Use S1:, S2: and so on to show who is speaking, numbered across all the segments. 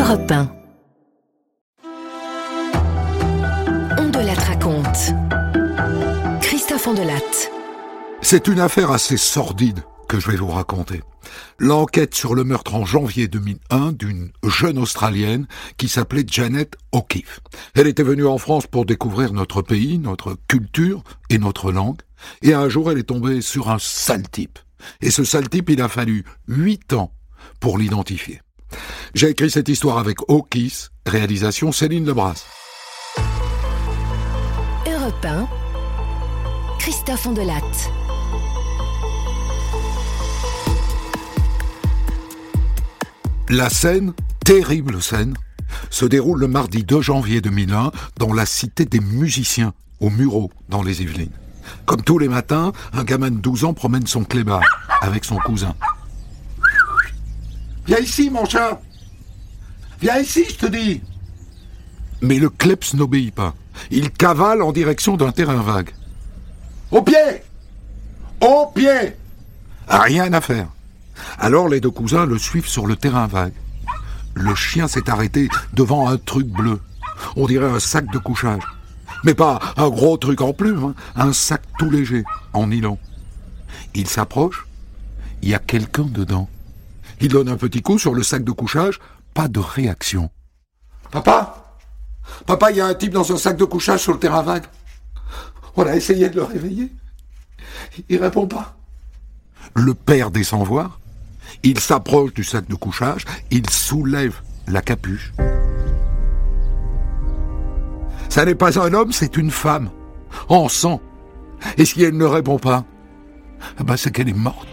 S1: Europe 1. On de Latte raconte. Christophe Ondelatte.
S2: C'est une affaire assez sordide que je vais vous raconter. L'enquête sur le meurtre en janvier 2001 d'une jeune Australienne qui s'appelait Janet O'Keefe. Elle était venue en France pour découvrir notre pays, notre culture et notre langue. Et un jour, elle est tombée sur un sale type. Et ce sale type, il a fallu 8 ans pour l'identifier. J'ai écrit cette histoire avec O'Keefe, réalisation Céline Lebras.
S1: Europe 1. Christophe Ondelatte.
S2: La scène, terrible scène, se déroule le mardi 2 janvier 2001 dans la cité des musiciens, au Mureau, dans les Yvelines. Comme tous les matins, un gamin de 12 ans promène son clébard avec son cousin. « Viens ici, mon chat! Viens ici, je te dis !» Mais le kleps n'obéit pas. Il cavale en direction d'un terrain vague. « Au pied! Au pied !» Rien à faire. Alors les deux cousins le suivent sur le terrain vague. Le chien s'est arrêté devant un truc bleu. On dirait un sac de couchage. Mais pas un gros truc en plume, un sac tout léger, en nylon. Il s'approche, il y a quelqu'un dedans. Il donne un petit coup sur le sac de couchage, pas de réaction. « Papa, il y a un type dans un sac de couchage sur le terrain vague. On a essayé de le réveiller. Il répond pas. » Le père descend voir. Il s'approche du sac de couchage, il soulève la capuche. Ça n'est pas un homme, c'est une femme, en sang. Et si elle ne répond pas, c'est qu'elle est morte.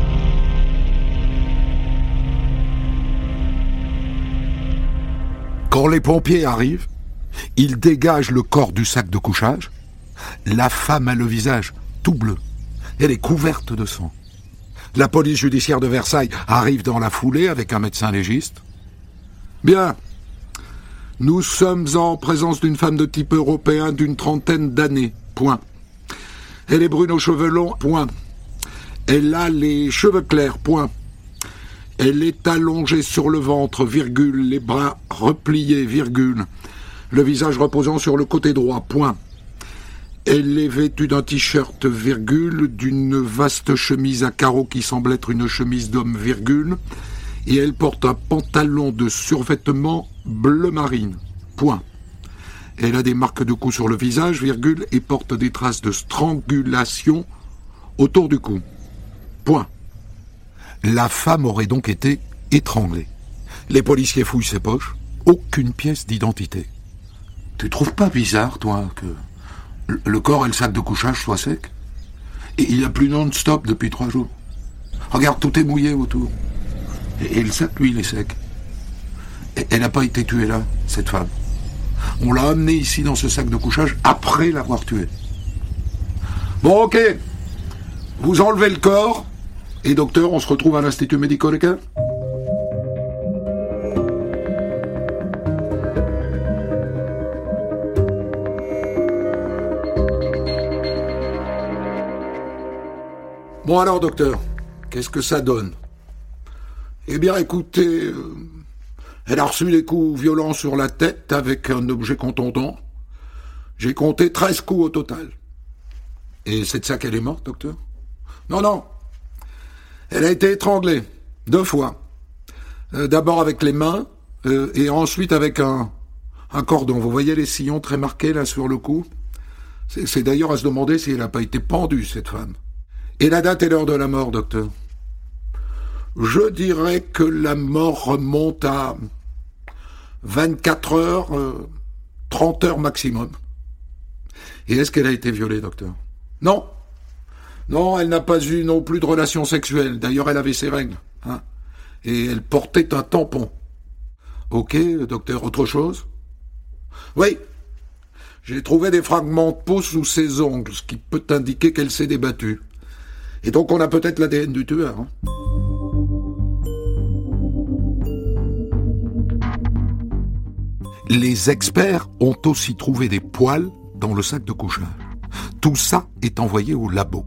S2: Quand les pompiers arrivent, ils dégagent le corps du sac de couchage. La femme a le visage tout bleu. Elle est couverte de sang. La police judiciaire de Versailles arrive dans la foulée avec un médecin légiste. Bien. Nous sommes en présence d'une femme de type européen d'une trentaine d'années. Point. Elle est brune aux cheveux longs. Point. Elle a les cheveux clairs. Point. Elle est allongée sur le ventre, virgule, les bras repliés, virgule, le visage reposant sur le côté droit. Point. Elle est vêtue d'un t-shirt, virgule, d'une vaste chemise à carreaux qui semble être une chemise d'homme, virgule, et elle porte un pantalon de survêtement bleu marine. Point. Elle a des marques de coups sur le visage, virgule, et porte des traces de strangulation autour du cou. Point. La femme aurait donc été étranglée. Les policiers fouillent ses poches. Aucune pièce d'identité. Tu trouves pas bizarre, toi, que le corps et le sac de couchage soient secs? Et il n'y a plus non-stop depuis 3 jours. Regarde, tout est mouillé autour. Et le sac, lui, il est sec. Et elle n'a pas été tuée là, cette femme. On l'a amenée ici dans ce sac de couchage après l'avoir tuée. Bon, ok. Vous enlevez le corps. Et docteur, on se retrouve à l'Institut médico-légal? Bon alors, docteur, qu'est-ce que ça donne? Eh bien, écoutez, elle a reçu des coups violents sur la tête avec un objet contondant. J'ai compté 13 coups au total. Et c'est de ça qu'elle est morte, docteur? Non. Elle a été étranglée, 2 fois. D'abord avec les mains, et ensuite avec un cordon. Vous voyez les sillons très marqués là sur le cou? C'est d'ailleurs à se demander si elle n'a pas été pendue, cette femme. Et la date et l'heure de la mort, docteur? Je dirais que la mort remonte à 24 heures, 30 heures maximum. Et est-ce qu'elle a été violée, docteur? Non, elle n'a pas eu non plus de relations sexuelles. D'ailleurs, elle avait ses règles. Et elle portait un tampon. Ok, docteur, autre chose? Oui. J'ai trouvé des fragments de peau sous ses ongles, ce qui peut indiquer qu'elle s'est débattue. Et donc on a peut-être l'ADN du tueur. Les experts ont aussi trouvé des poils dans le sac de couchage. Tout ça est envoyé au labo.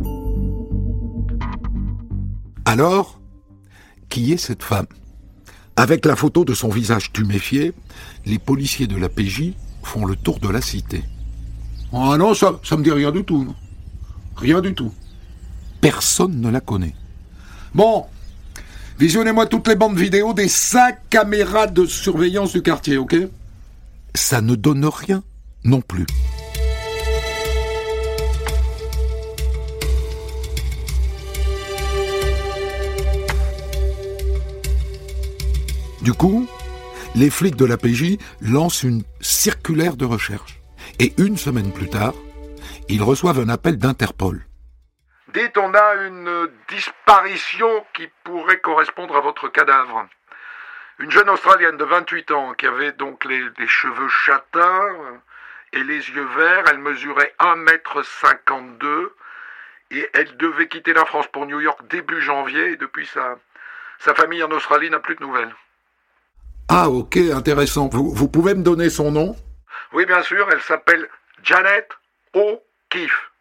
S2: Alors, qui est cette femme? Avec la photo de son visage tuméfié, les policiers de la PJ font le tour de la cité. Ah non, ça me dit rien du tout. Non. Rien du tout. Personne ne la connaît. Bon, visionnez-moi toutes les bandes vidéo des 5 caméras de surveillance du quartier, ok? Ça ne donne rien non plus. Du coup, les flics de la PJ lancent une circulaire de recherche. Et une semaine plus tard, ils reçoivent un appel d'Interpol. Dites, on a une disparition qui pourrait correspondre à votre cadavre. Une jeune Australienne de 28 ans qui avait donc les cheveux châtains et les yeux verts. Elle mesurait 1,52 m et elle devait quitter la France pour New York début janvier. Et depuis, sa famille en Australie n'a plus de nouvelles. Ah ok, intéressant. Vous pouvez me donner son nom? Oui, bien sûr, elle s'appelle Janet O'Keefe.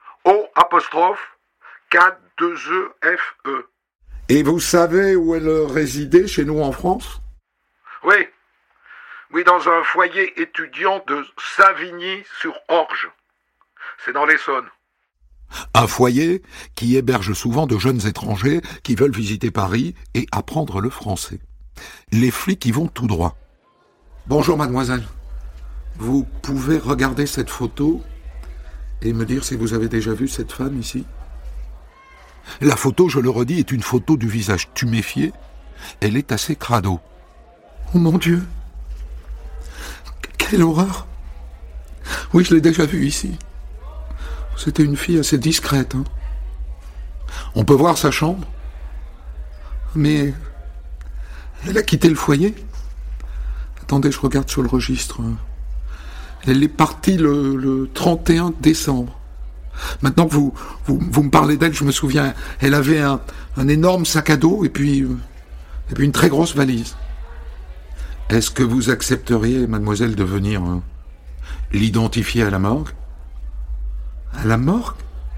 S2: O''K'2EFE. Et vous savez où elle résidait chez nous en France? Oui, dans un foyer étudiant de Savigny-sur-Orge. C'est dans l'Essonne. Un foyer qui héberge souvent de jeunes étrangers qui veulent visiter Paris et apprendre le français. Les flics y vont tout droit. Bonjour mademoiselle. Vous pouvez regarder cette photo et me dire si vous avez déjà vu cette femme ici? La photo, je le redis, est une photo du visage tuméfié. Elle est assez crado. Oh mon Dieu! Quelle horreur! Oui, je l'ai déjà vue ici. C'était une fille assez discrète. Hein. On peut voir sa chambre? Mais elle a quitté le foyer? Attendez, je regarde sur le registre. Elle est partie le 31 décembre. Maintenant que vous me parlez d'elle, je me souviens, elle avait un énorme sac à dos et puis une très grosse valise. Est-ce que vous accepteriez, mademoiselle, de venir l'identifier à la morgue? À la morgue?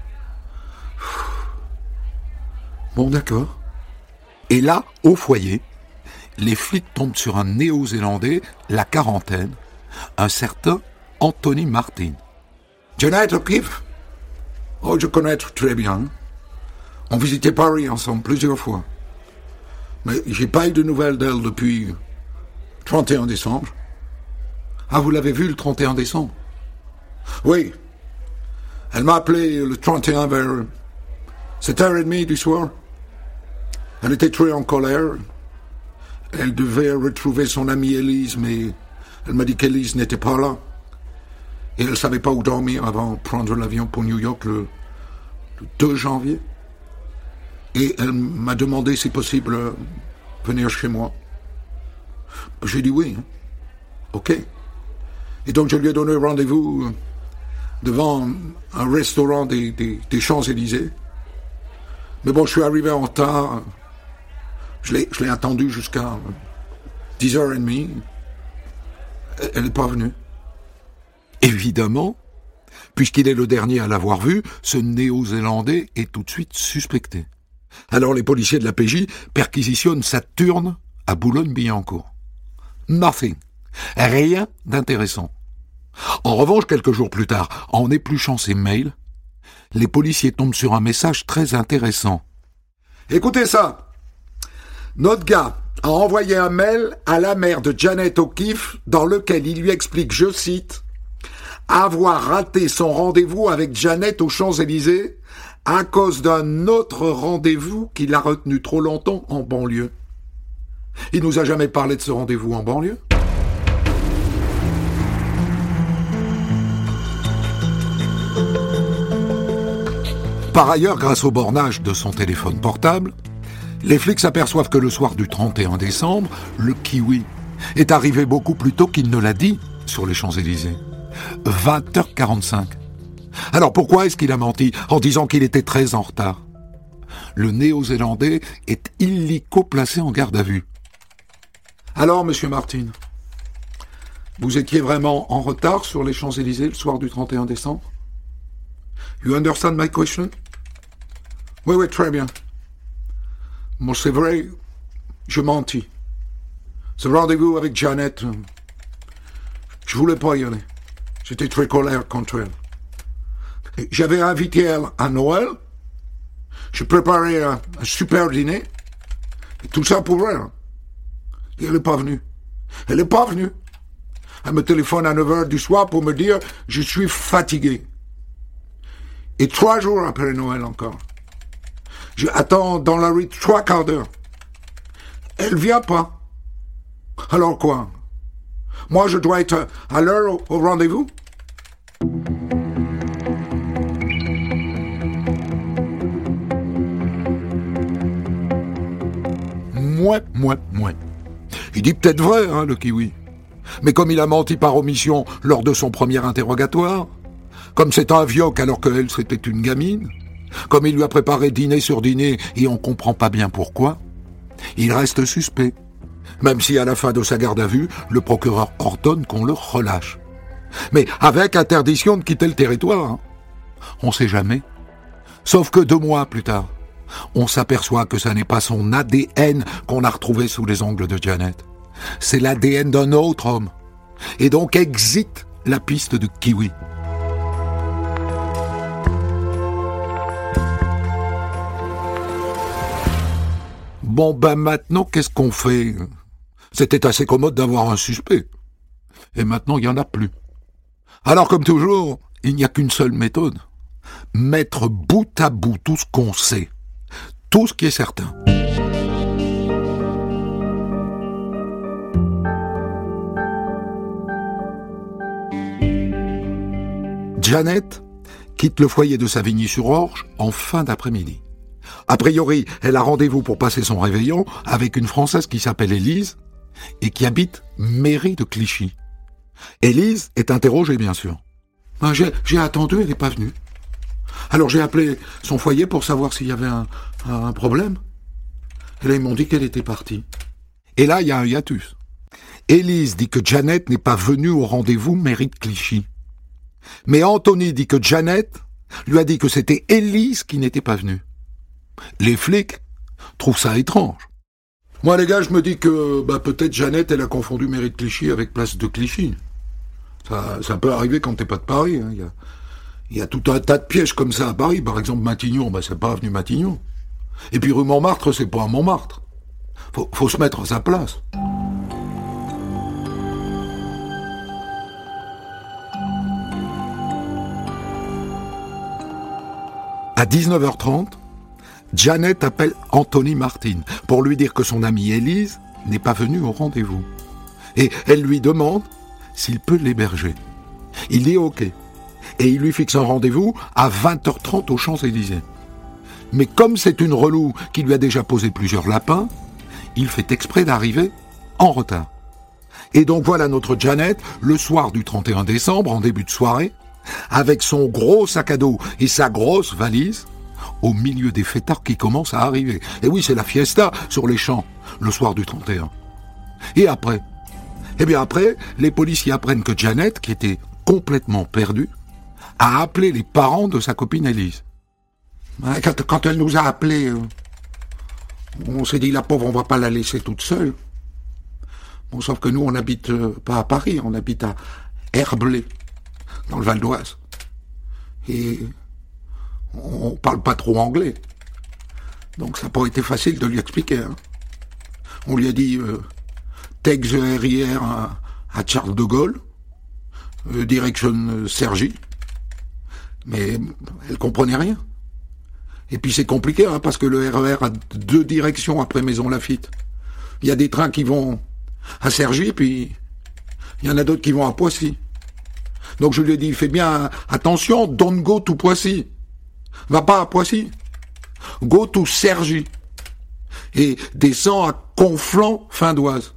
S2: Bon, d'accord. Et là, au foyer, les flics tombent sur un Néo-Zélandais, la quarantaine, un certain Anthony Martin. Janet O'Keefe? Oh, je connais très bien. On visitait Paris ensemble plusieurs fois. Mais j'ai pas eu de nouvelles d'elle depuis le 31 décembre. Ah, vous l'avez vue le 31 décembre? Oui. Elle m'a appelé le 31 vers 7h30 du soir. Elle était très en colère. Elle devait retrouver son amie Élise, mais elle m'a dit qu'Élise n'était pas là. Et elle ne savait pas où dormir avant de prendre l'avion pour New York le 2 janvier. Et elle m'a demandé si possible venir chez moi. J'ai dit oui. Hein. OK. Et donc je lui ai donné rendez-vous devant un restaurant des Champs-Élysées. Mais bon, je suis arrivé en retard. Je l'ai attendu jusqu'à 10h30. Elle n'est pas venue. Évidemment, puisqu'il est le dernier à l'avoir vu, ce Néo-Zélandais est tout de suite suspecté. Alors les policiers de la PJ perquisitionnent Saturne à Boulogne-Billancourt. Nothing. Rien d'intéressant. En revanche, quelques jours plus tard, en épluchant ses mails, les policiers tombent sur un message très intéressant. Écoutez ça. Notre gars a envoyé un mail à la mère de Janet O'Keefe dans lequel il lui explique, je cite, avoir raté son rendez-vous avec Janet aux Champs-Élysées à cause d'un autre rendez-vous qu'il a retenu trop longtemps en banlieue. Il nous a jamais parlé de ce rendez-vous en banlieue. Par ailleurs, grâce au bornage de son téléphone portable, les flics s'aperçoivent que le soir du 31 décembre, le kiwi est arrivé beaucoup plus tôt qu'il ne l'a dit sur les Champs-Élysées. 20h45. Alors pourquoi est-ce qu'il a menti en disant qu'il était très en retard? Le Néo-Zélandais est illico placé en garde à vue. Alors, monsieur Martin, vous étiez vraiment en retard sur les Champs-Élysées le soir du 31 décembre? You understand my question? Oui, très bien. Bon, c'est vrai, je mentis. Ce rendez-vous avec Janet, je voulais pas y aller. J'étais très colère contre elle. J'avais invité elle à Noël. J'ai préparé un super dîner. Et tout ça pour elle. Et elle n'est pas venue. Elle n'est pas venue. Elle me téléphone à 9h du soir pour me dire « Je suis fatigué ». Et 3 jours après Noël encore. Je attends dans la rue 3 quarts d'heure. Elle vient pas. Alors quoi? Moi, je dois être à l'heure au rendez-vous? Mouais. Il dit peut-être vrai, hein, le kiwi. Mais comme il a menti par omission lors de son premier interrogatoire, comme c'est un vioque alors qu'elle c'était une gamine, comme il lui a préparé dîner sur dîner et on comprend pas bien pourquoi, il reste suspect. Même si à la fin de sa garde à vue, le procureur ordonne qu'on le relâche. Mais avec interdiction de quitter le territoire. Hein. On sait jamais. Sauf que 2 mois plus tard, on s'aperçoit que ça n'est pas son ADN qu'on a retrouvé sous les ongles de Janet. C'est l'ADN d'un autre homme. Et donc exit la piste de Kiwi. Bon ben maintenant, qu'est-ce qu'on fait? C'était assez commode d'avoir un suspect. Et maintenant, il n'y en a plus. Alors comme toujours, il n'y a qu'une seule méthode. Mettre bout à bout tout ce qu'on sait. Tout ce qui est certain. Janet quitte le foyer de Savigny-sur-Orge en fin d'après-midi. A priori, elle a rendez-vous pour passer son réveillon avec une Française qui s'appelle Élise et qui habite mairie de Clichy. Élise est interrogée, bien sûr. J'ai attendu, elle n'est pas venue. Alors j'ai appelé son foyer pour savoir s'il y avait un problème. Et là, ils m'ont dit qu'elle était partie. Et là, il y a un hiatus. Élise dit que Janet n'est pas venue au rendez-vous mairie de Clichy. Mais Anthony dit que Janet lui a dit que c'était Élise qui n'était pas venue. Les flics trouvent ça étrange. Moi, les gars, je me dis que peut-être Janet, elle a confondu mairie de Clichy avec place de Clichy. Ça peut arriver quand t'es pas de Paris. Hein. Il y a tout un tas de pièges comme ça à Paris. Par exemple, Matignon, c'est pas avenue Matignon. Et puis rue Montmartre, c'est pas à Montmartre. Faut se mettre à sa place. À 19h30, Janet appelle Anthony Martin pour lui dire que son amie Élise n'est pas venue au rendez-vous. Et elle lui demande s'il peut l'héberger. Il dit OK. Et il lui fixe un rendez-vous à 20h30 aux Champs-Élysées. Mais comme c'est une relou qui lui a déjà posé plusieurs lapins, il fait exprès d'arriver en retard. Et donc voilà notre Janet, le soir du 31 décembre, en début de soirée, avec son gros sac à dos et sa grosse valise, au milieu des fêtards qui commencent à arriver. Et oui, c'est la fiesta sur les champs, le soir du 31. Et après? Eh bien après, les policiers apprennent que Janet, qui était complètement perdue, a appelé les parents de sa copine Élise. Quand elle nous a appelés, on s'est dit, la pauvre, on va pas la laisser toute seule. Bon, sauf que nous, on n'habite pas à Paris, on habite à Herblay, dans le Val d'Oise. Et on parle pas trop anglais. Donc ça n'a pas été facile de lui expliquer. Hein. On lui a dit take the RER à Charles de Gaulle, direction Cergy. Mais elle comprenait rien. Et puis c'est compliqué, hein, parce que le RER a 2 directions après Maison Lafitte. Il y a des trains qui vont à Cergy, puis il y en a d'autres qui vont à Poissy. Donc je lui ai dit, fais bien attention, don't go to Poissy. Va pas à Poissy. Go to Cergy. Et descends à Conflans, fin d'Oise.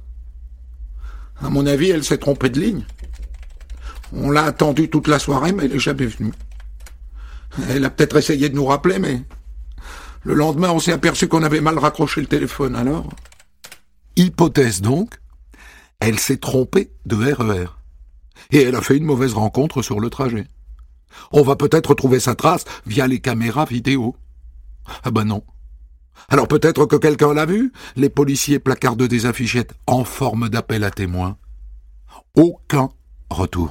S2: À mon avis, elle s'est trompée de ligne. On l'a attendue toute la soirée, mais elle n'est jamais venue. Elle a peut-être essayé de nous rappeler, mais le lendemain, on s'est aperçu qu'on avait mal raccroché le téléphone, alors. Hypothèse donc, elle s'est trompée de RER. Et elle a fait une mauvaise rencontre sur le trajet. On va peut-être retrouver sa trace via les caméras vidéo. Ah ben non. Alors peut-être que quelqu'un l'a vu. Les policiers placardent des affichettes en forme d'appel à témoins. Aucun retour.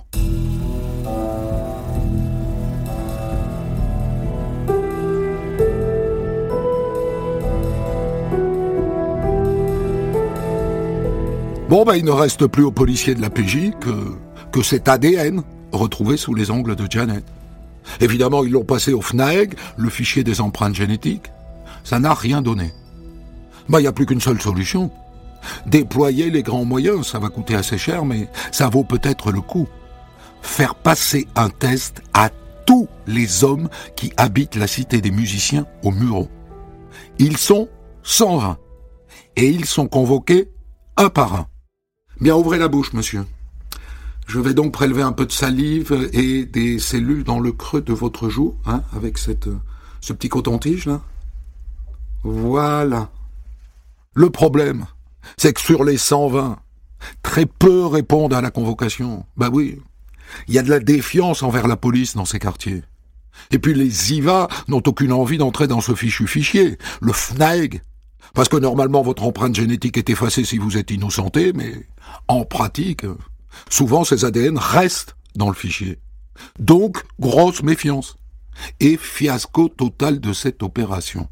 S2: Bon, il ne reste plus aux policiers de la PJ que cet ADN retrouvé sous les ongles de Janet. Évidemment, ils l'ont passé au FNAEG, le fichier des empreintes génétiques. Ça n'a rien donné. Il n'y a plus qu'une seule solution. Déployer les grands moyens, ça va coûter assez cher, mais ça vaut peut-être le coup. Faire passer un test à tous les hommes qui habitent la cité des musiciens aux Mureaux. Ils sont 120. Et ils sont convoqués un par un. Bien, ouvrez la bouche, monsieur. Je vais donc prélever un peu de salive et des cellules dans le creux de votre joue, avec ce petit coton-tige, là. Voilà. Le problème, c'est que sur les 120, très peu répondent à la convocation. Oui, il y a de la défiance envers la police dans ces quartiers. Et puis les IVA n'ont aucune envie d'entrer dans ce fichu fichier, le FNAEG. Parce que normalement, votre empreinte génétique est effacée si vous êtes innocenté, mais en pratique, souvent ces ADN restent dans le fichier. Donc, grosse méfiance. Et fiasco total de cette opération.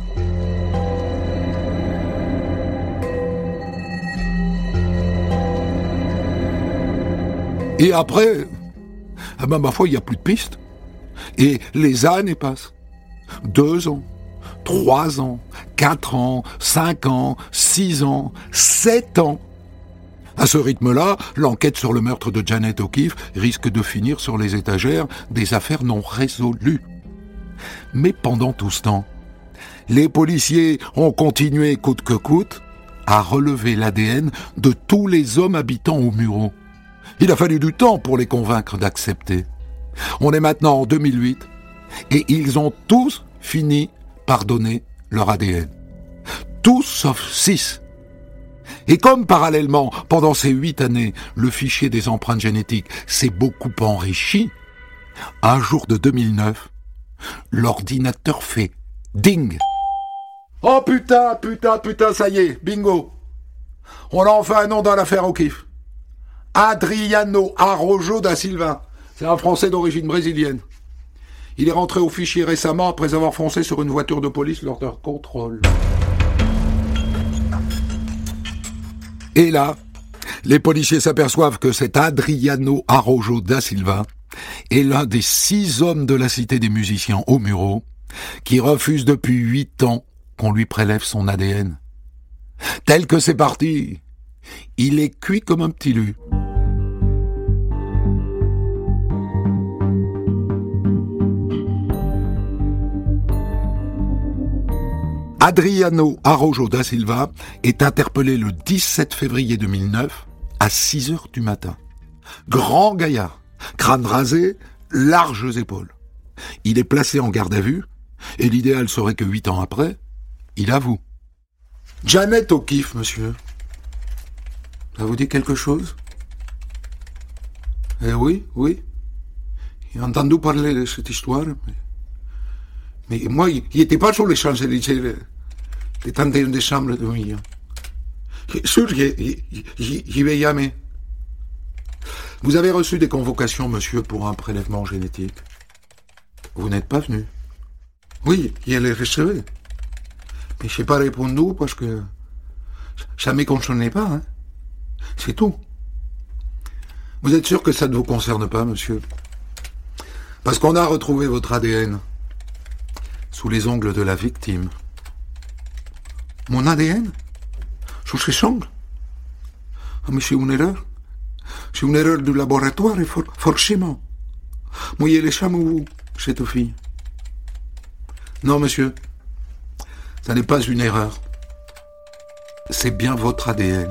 S2: Et après, ma foi, il n'y a plus de pistes. Et les années passent. 2 ans. 3 ans, 4 ans, 5 ans, 6 ans, 7 ans. À ce rythme-là, l'enquête sur le meurtre de Janet O'Keefe risque de finir sur les étagères des affaires non résolues. Mais pendant tout ce temps, les policiers ont continué coûte que coûte à relever l'ADN de tous les hommes habitant aux Mureaux. Il a fallu du temps pour les convaincre d'accepter. On est maintenant en 2008 et ils ont tous fini par donner leur ADN. Tous sauf 6. Et comme parallèlement, pendant ces 8 années, le fichier des empreintes génétiques s'est beaucoup enrichi, un jour de 2009, l'ordinateur fait ding. Oh putain, ça y est, bingo. On a enfin un nom dans l'affaire O'Keefe. Adriano Araujo da Silva. C'est un Français d'origine brésilienne. Il est rentré au fichier récemment après avoir foncé sur une voiture de police lors d'un contrôle. Et là, les policiers s'aperçoivent que cet Adriano Araujo da Silva est l'un des 6 hommes de la cité des musiciens aux Mureaux qui refuse depuis 8 ans qu'on lui prélève son ADN. Tel que c'est parti, il est cuit comme un petit lu. Adriano Araujo da Silva est interpellé le 17 février 2009 à 6 heures du matin. Grand gaillard, crâne rasé, larges épaules. Il est placé en garde à vue et l'idéal serait que 8 ans après, il avoue. Janet O'Keefe, monsieur. Ça vous dit quelque chose? Eh oui. J'ai entendu parler de cette histoire. Mais moi, il n'était pas sur les Champs-Élysées le 31 décembre 2000. Sûr, j'y vais jamais. Vous avez reçu des convocations, monsieur, pour un prélèvement génétique. Vous n'êtes pas venu. Oui, je les recevais. Mais je n'ai pas répondu parce que ça ne me concernait pas. C'est tout. Vous êtes sûr que ça ne vous concerne pas, monsieur? Parce qu'on a retrouvé votre ADN sous les ongles de la victime. Mon ADN? Sous ses ongles? Ah, mais c'est une erreur. C'est une erreur du laboratoire, et forcément. Moi, elle est chambre vous, cette fille. Non, monsieur. Ça n'est pas une erreur. C'est bien votre ADN.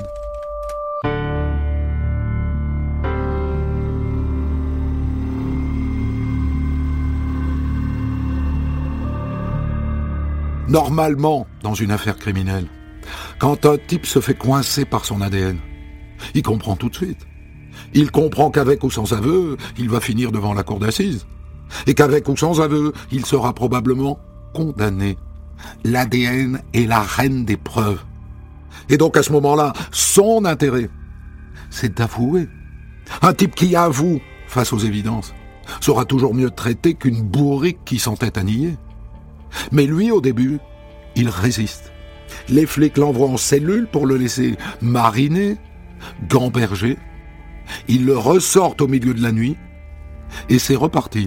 S2: Normalement, dans une affaire criminelle, quand un type se fait coincer par son ADN, il comprend tout de suite. Il comprend qu'avec ou sans aveu, il va finir devant la cour d'assises. Et qu'avec ou sans aveu, il sera probablement condamné. L'ADN est la reine des preuves. Et donc à ce moment-là, son intérêt, c'est d'avouer. Un type qui avoue face aux évidences sera toujours mieux traité qu'une bourrique qui s'entête à nier. Mais lui, au début, il résiste. Les flics l'envoient en cellule pour le laisser mariner, gamberger. Ils le ressortent au milieu de la nuit et c'est reparti.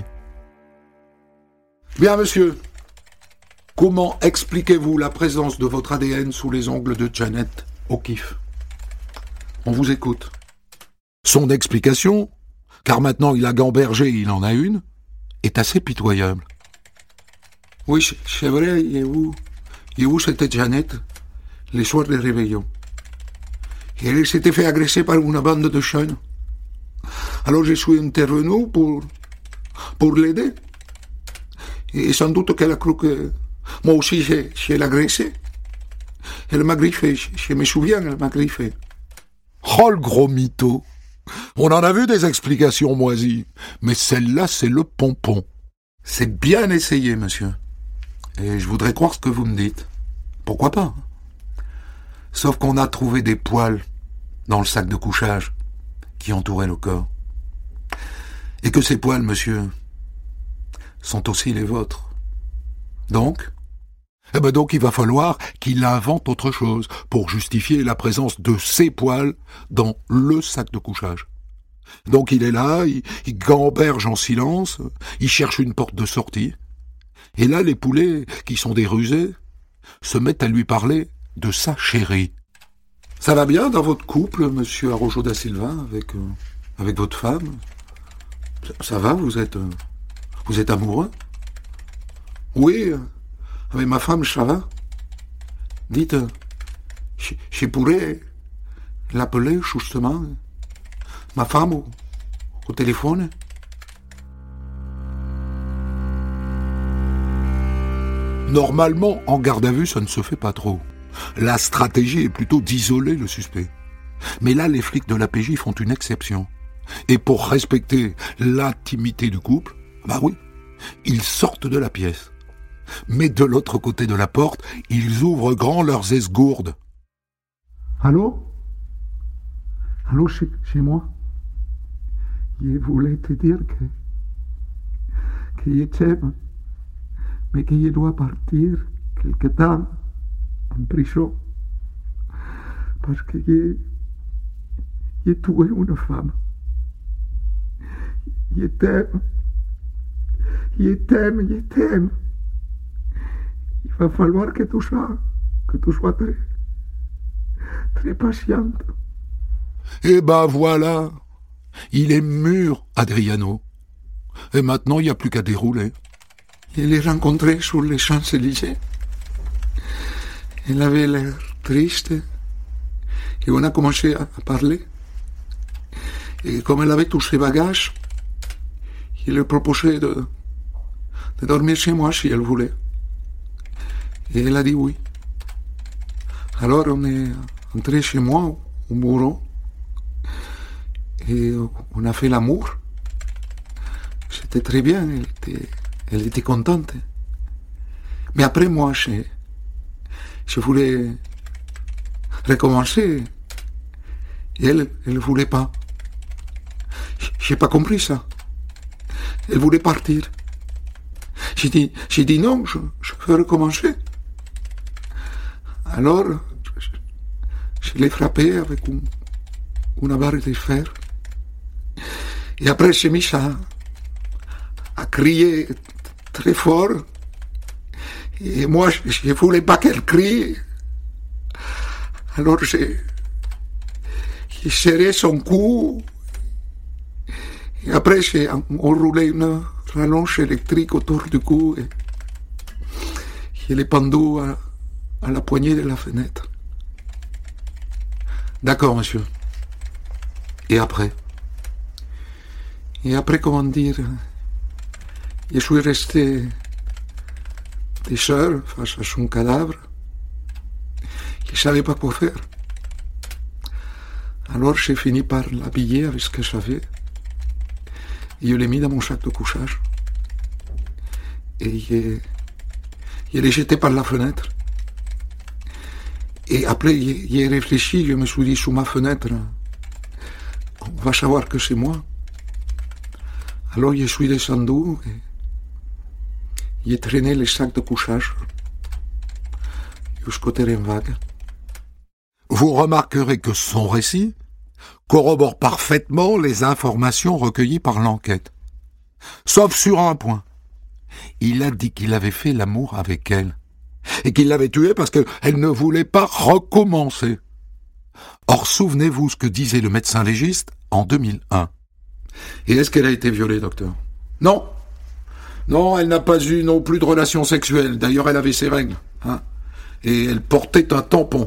S2: Bien, monsieur, comment expliquez-vous la présence de votre ADN sous les ongles de Janet O'Keefe? On vous écoute. Son explication, car maintenant il a gambergé, il en a une, est assez pitoyable. Oui, c'est vrai, et où c'était Janet, les soirs de réveillon. Et elle s'était fait agresser par une bande de jeunes. Alors je suis intervenu pour l'aider. Et sans doute qu'elle a cru que moi aussi je l'agressé. Elle m'a griffé, je me souviens, elle m'a griffé. Oh, le gros mytho! On en a vu des explications moisies, mais celle-là, c'est le pompon. C'est bien essayé, monsieur. Et je voudrais croire ce que vous me dites. Pourquoi pas? Sauf qu'on a trouvé des poils dans le sac de couchage qui entourait le corps. Et que ces poils, monsieur, sont aussi les vôtres. Donc il va falloir qu'il invente autre chose pour justifier la présence de ces poils dans le sac de couchage. Donc il est là, il gamberge en silence, il cherche une porte de sortie. Et là, les poulets, qui sont des rusés, se mettent à lui parler de sa chérie. Ça va bien dans votre couple, monsieur Araujo da Silva, avec votre femme? Ça va, vous êtes amoureux? Oui, avec ma femme, ça va. Dites, je pourrais l'appeler justement, ma femme, au téléphone? Normalement, en garde à vue, ça ne se fait pas trop. La stratégie est plutôt d'isoler le suspect. Mais là, les flics de la PJ font une exception. Et pour respecter l'intimité du couple, bah oui, ils sortent de la pièce. Mais de l'autre côté de la porte, ils ouvrent grand leurs esgourdes.
S3: Allô? Allô, chez moi? Je voulais te dire que je t'aime, mais que je dois partir quelque temps en prison parce que j'ai tué une femme. Je t'aime. Il va falloir que tu sois très, très patiente.
S2: Et ben voilà, il est mûr, Adriano. Et maintenant, il n'y a plus qu'à dérouler.
S3: Je l'ai rencontrée sur les Champs-Élysées. Elle avait l'air triste. Et on a commencé à parler. Et comme elle avait tous ses bagages, je lui ai proposé de dormir chez moi si elle voulait. Et elle a dit oui. Alors on est entré chez moi au bureau. Et on a fait l'amour. C'était très bien, elle était contente. Mais après moi, je voulais recommencer. Et elle ne voulait pas. J'ai pas compris ça. Elle voulait partir. J'ai dit non, je veux recommencer. Alors, je l'ai frappé avec une barre de fer. Et après, j'ai mis à crier très fort. Et moi, je ne voulais pas qu'elle crie. Alors, j'ai serré son cou. Et après, j'ai enroulé une rallonge électrique autour du cou. Et je l'ai pendu à la poignée de la fenêtre.
S2: D'accord, monsieur. Et après?
S3: Et après, comment dire, je suis resté des heures face à son cadavre. Je ne savais pas quoi faire. Alors j'ai fini par l'habiller avec ce que j'avais. Et je l'ai mis dans mon sac de couchage. Et Je l'ai jeté par la fenêtre. Et après, j'ai réfléchi, je me suis dit, sous ma fenêtre, on va savoir que c'est moi. Alors je suis descendu et j'ai traîné les sacs de couchage jusqu'au terrain vague.
S2: Vous remarquerez que son récit corrobore parfaitement les informations recueillies par l'enquête. Sauf sur un point. Il a dit qu'il avait fait l'amour avec elle et qu'il l'avait tuée parce qu'elle ne voulait pas recommencer. Or, souvenez-vous ce que disait le médecin légiste en 2001.
S3: Et est-ce qu'elle a été violée, docteur? Non. Non, elle n'a pas eu non plus de relations sexuelles. D'ailleurs, elle avait ses règles. Et elle portait un tampon.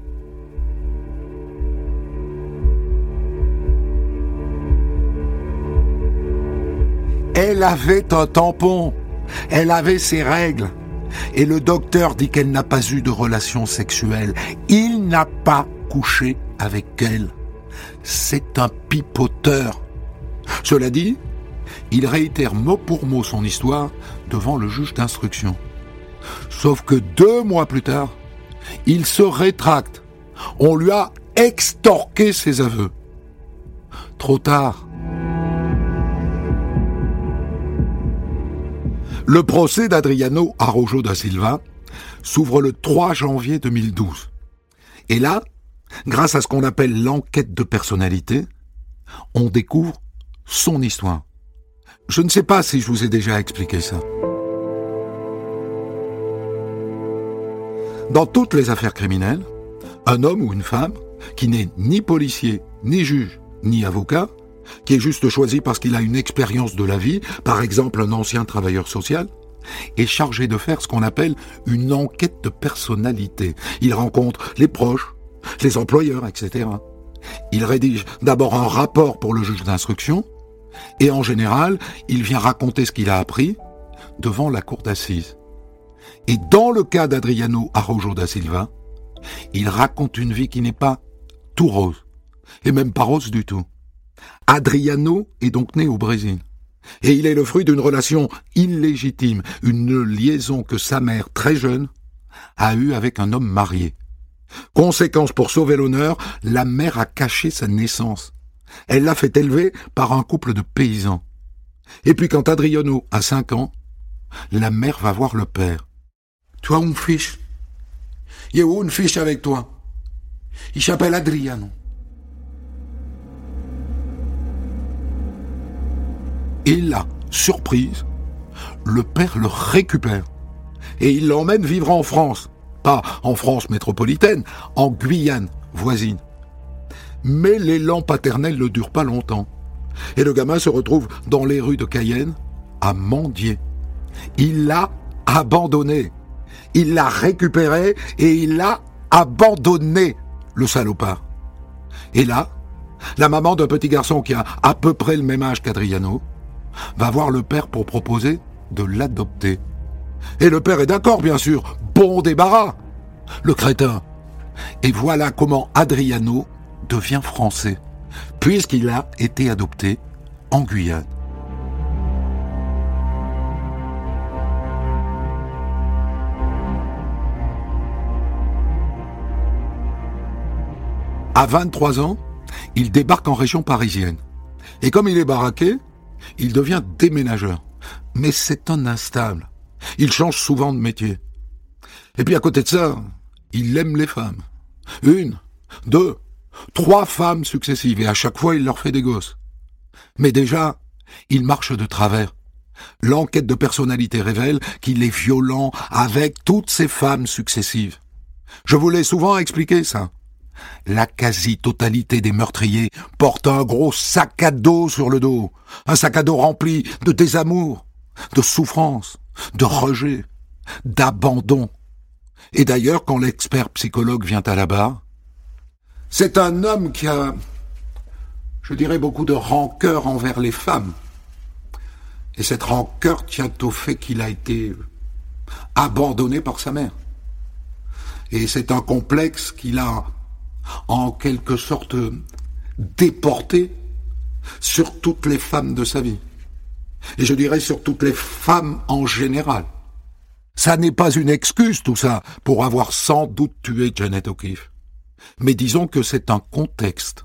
S2: Elle avait un tampon. Elle avait ses règles. Et le docteur dit qu'elle n'a pas eu de relations sexuelles. Il n'a pas couché avec elle. C'est un pipoteur. Cela dit, il réitère mot pour mot son histoire devant le juge d'instruction. Sauf que 2 mois plus tard, il se rétracte. On lui a extorqué ses aveux. Trop tard. Le procès d'Adriano Araújo da Silva s'ouvre le 3 janvier 2012. Et là, grâce à ce qu'on appelle l'enquête de personnalité, on découvre son histoire. Je ne sais pas si je vous ai déjà expliqué ça. Dans toutes les affaires criminelles, un homme ou une femme qui n'est ni policier, ni juge, ni avocat, qui est juste choisi parce qu'il a une expérience de la vie, par exemple un ancien travailleur social, est chargé de faire ce qu'on appelle une enquête de personnalité. Il rencontre les proches, les employeurs, etc. Il rédige d'abord un rapport pour le juge d'instruction et en général, il vient raconter ce qu'il a appris devant la cour d'assises. Et dans le cas d'Adriano Araújo da Silva, il raconte une vie qui n'est pas tout rose, et même pas rose du tout. Adriano est donc né au Brésil. Et il est le fruit d'une relation illégitime, une liaison que sa mère, très jeune, a eue avec un homme marié. Conséquence, pour sauver l'honneur, la mère a caché sa naissance. Elle l'a fait élever par un couple de paysans. Et puis quand Adriano a 5 ans, la mère va voir le père.
S3: Tu as un fils. Il y a un fils avec toi. Il s'appelle Adriano.
S2: Et là, surprise, le père le récupère. Et il l'emmène vivre en France. Pas en France métropolitaine, en Guyane voisine. Mais l'élan paternel ne dure pas longtemps. Et le gamin se retrouve dans les rues de Cayenne, à mendier. Il l'a abandonné. Il l'a récupéré et il l'a abandonné, le salopard. Et là, la maman d'un petit garçon qui a à peu près le même âge qu'Adriano va voir le père pour proposer de l'adopter. Et le père est d'accord, bien sûr. Bon débarras, le crétin. Et voilà comment Adriano devient français, puisqu'il a été adopté en Guyane. À 23 ans, il débarque en région parisienne. Et comme il est baraqué, il devient déménageur. Mais c'est un instable. Il change souvent de métier. Et puis à côté de ça, il aime les femmes. 1, 2, 3 femmes successives. Et à chaque fois, il leur fait des gosses. Mais déjà, il marche de travers. L'enquête de personnalité révèle qu'il est violent avec toutes ces femmes successives. Je vous l'ai souvent expliqué, ça. La quasi-totalité des meurtriers portent un gros sac à dos sur le dos. Un sac à dos rempli de désamour, de souffrance, de rejet, d'abandon. Et d'ailleurs, quand l'expert psychologue vient à la barre, c'est un homme qui a, je dirais, beaucoup de rancœur envers les femmes. Et cette rancœur tient au fait qu'il a été abandonné par sa mère. Et c'est un complexe qu'il a en quelque sorte déporté sur toutes les femmes de sa vie. Et je dirais sur toutes les femmes en général. Ça n'est pas une excuse, tout ça, pour avoir sans doute tué Janet O'Keefe. Mais disons que c'est un contexte.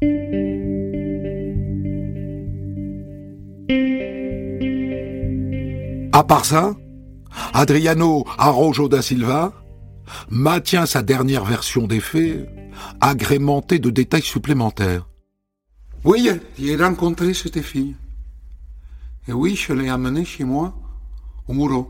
S2: À part ça, Adriano Araujo da Silva maintient sa dernière version des faits, agrémentée de détails supplémentaires.
S3: Oui, j'ai rencontré cette fille. Et oui, je l'ai amenée chez moi, au Muro.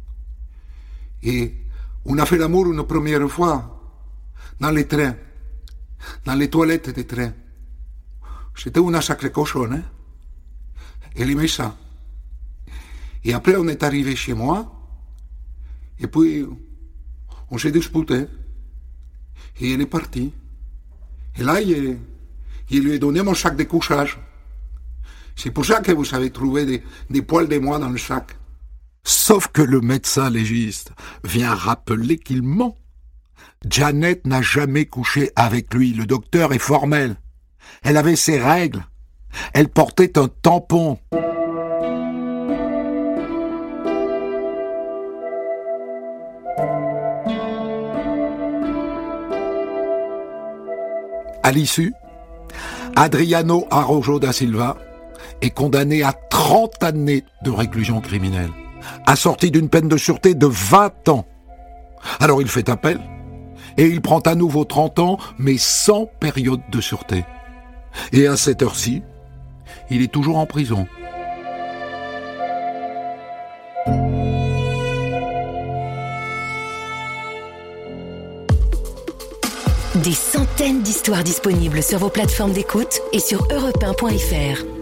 S3: Et on a fait l'amour une première fois, dans les trains, dans les toilettes des trains. C'était une sacrée cochonne, hein. Elle aimait ça. Et après, on est arrivé chez moi, et puis, on s'est disputé. Et elle est partie. Et là, il lui a donné mon sac de couchage. C'est pour ça que vous avez trouvé des poils de moi dans le sac.
S2: Sauf que le médecin légiste vient rappeler qu'il ment. Janet n'a jamais couché avec lui. Le docteur est formel. Elle avait ses règles. Elle portait un tampon. À l'issue, Adriano Araujo da Silva est condamné à 30 années de réclusion criminelle, assorti d'une peine de sûreté de 20 ans. Alors il fait appel, et il prend à nouveau 30 ans, mais sans période de sûreté. Et à cette heure-ci, il est toujours en prison.
S1: Des centaines d'histoires disponibles sur vos plateformes d'écoute et sur europe1.fr.